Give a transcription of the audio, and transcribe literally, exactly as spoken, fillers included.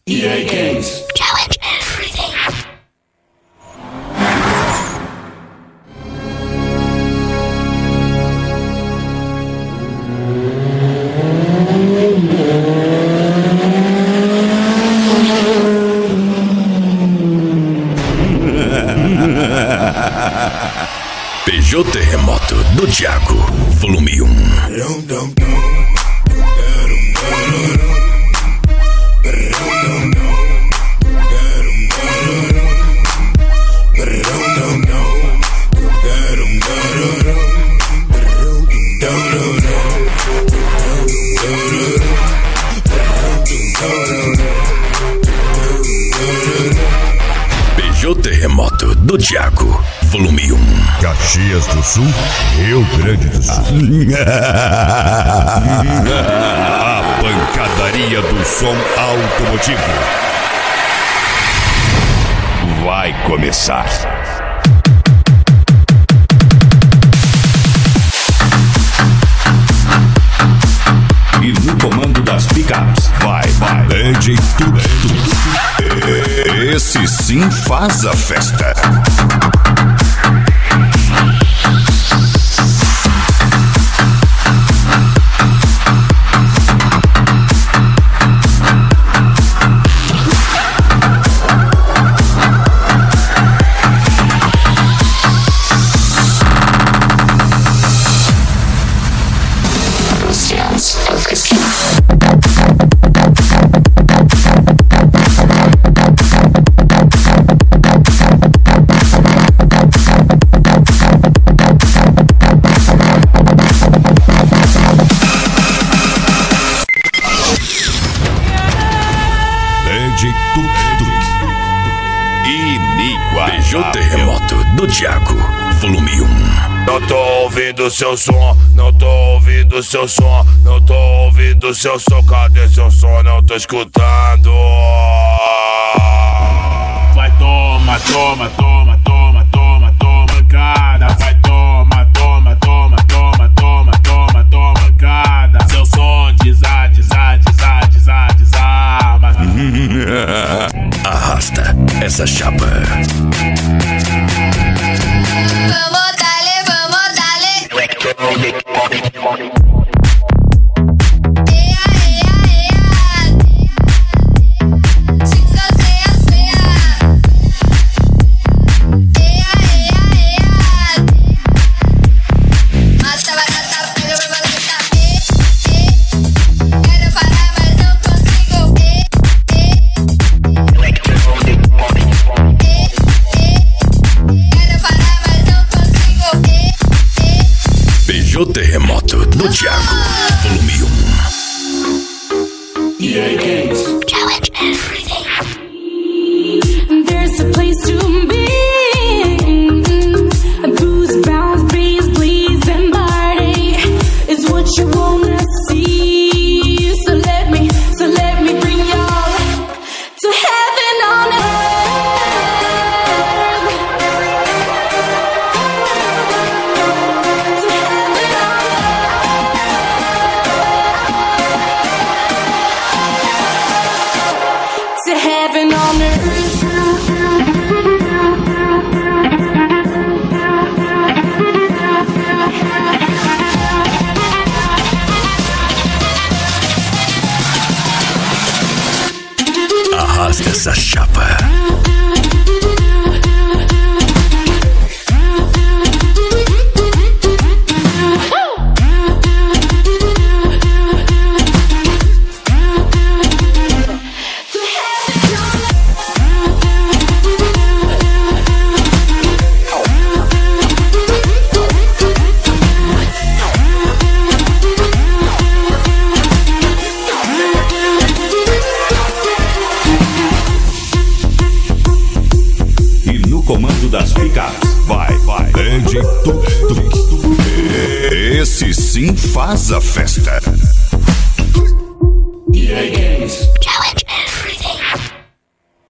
E A Games. Challenge everything. Peugeot Terremoto do Thiago, volume um. Peugeot Terremoto do Thiago, volume um. Caxias do Sul, Rio Grande do Sul. A pancadaria do som automotivo vai começar. E no comando das picapes, vai, vai, D J Tudo. Esse sim faz a festa. Peugeot Terremoto do Thiago, volume um. Não tô ouvindo seu som, não tô ouvindo seu som, não tô ouvindo seu som, cadê seu som? Não tô escutando. Vai toma, toma, toma, toma, toma, toma, mancada. Vai toma, toma, toma, toma, toma, toma, toma, mancada. Seu som desa, desa, desa, desa, desarma. Arrasta essa chapa. Vamos darle, vamos darle. Ea, ea, ea. Cinco, seis, seis. Ea, ea, ea. Mata barata, pega pra barata. E, e. Quero parar, mas não consigo. E, e. Quero parar, mas não consigo. E, e. Peugeot Terremoto do Thiago, volume um. E A Games. Challenge everything. There's a place to be. A booze, bounce, breeze, please, and party is what you wanna see. So let me, so let me bring y'all to heaven on earth. To heaven on earth. To heaven on earth. Arrasta essa chapa. Comando das picapes, vai, vai, D J Tudo. Esse sim faz a festa. E A Games.